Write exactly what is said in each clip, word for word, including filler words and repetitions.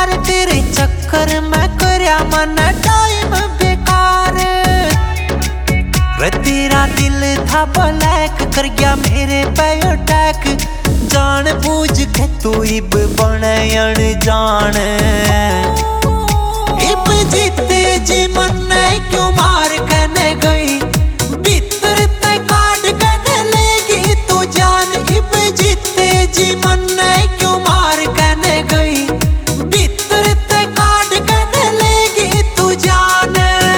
प्यार तेरे चक्कर में करया मन टाइम बेकार रे। तेरा दिल था ब्लैक कर गया मेरे पे अटैक, जान बूझ के तू इब बने अनजान। इब जीते जी मन क्यों मार कने गई, भीतर ते काट कने लेगी तू जान। इब जीते जी मन क्यों मार कने गई, भीतर ते काट कने लेगी तू जान।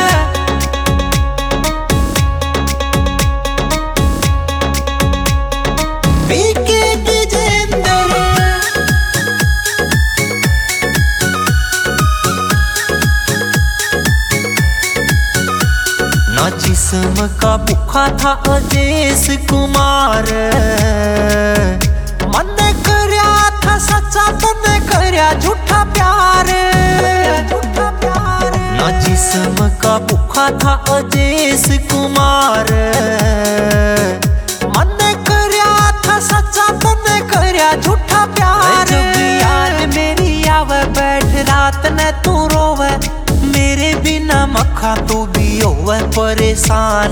पीके विजेंदर ना जिस्म का भूखा था अजेश कुमार, मन करया था सच्चा तने करया झूठा प्यार। ना जिस्म का भूखा था अजेश कुमार, मन करया था सच्चा तने करया झूठा प्यार। जब याद मेरी आवे बैठ रात ने तू रोवे, मेरे बिना मखा तू भी होवे परेशान।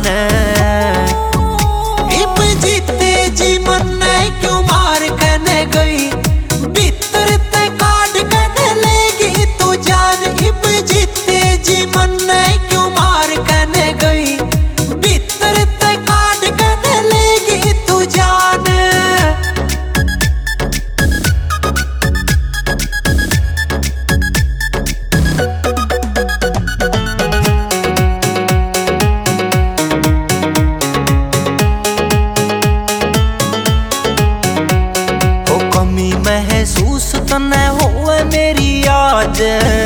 इब जीते जी मन क्यों मार कने गई, भीतर ते काट कने लेगी तू जान। इब जीते जी मन क्यों मार कने गई, भीतर ते काट कने लेगी तू जान। महसूस तने होवे मेरी आज,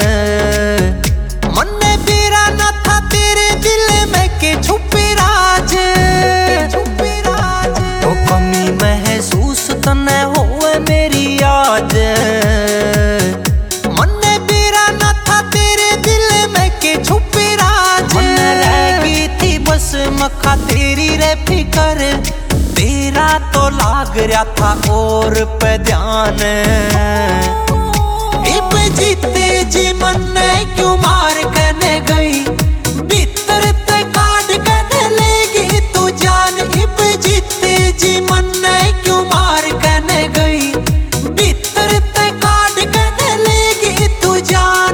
मन बेरा न था तेरे दिल में के छुपे राज। ओ कमी महसूस तने होवे मेरी आज, मन बेरा न था तेरे दिल में के छुपे राज। मन रह गई थी बस मखा तेरी रे फिकर, तेरा तो लाग रहा था और पे ध्यान। इब जीते जी मन क्यों मार कने गई, भीतर ते काट कने लेगी तू जान। इब जीते जी मन क्यों मार कने गई, भीतर ते काट कने लेगी तू जान।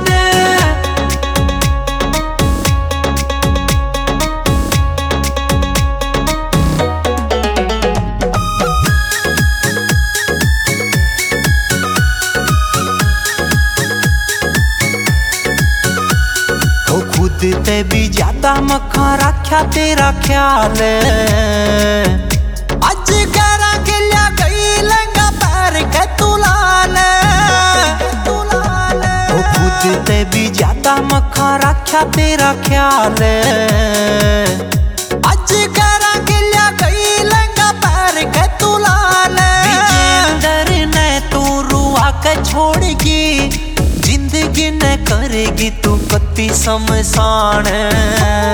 ते भी ज्यादा मखा रखा तेरा ख्याल, अज गरा गिलिया गई लंगा पैर के तू लाल। ओ खुद ते भी ज्यादा मखा रखा तेरा ख्याल, अज गरा गिलिया गई लंगा पैर के तू लाल। विजेंदर ने तू रुआ के छोड़गी, जिंदगी न करेगी तू कत्ती शमशान।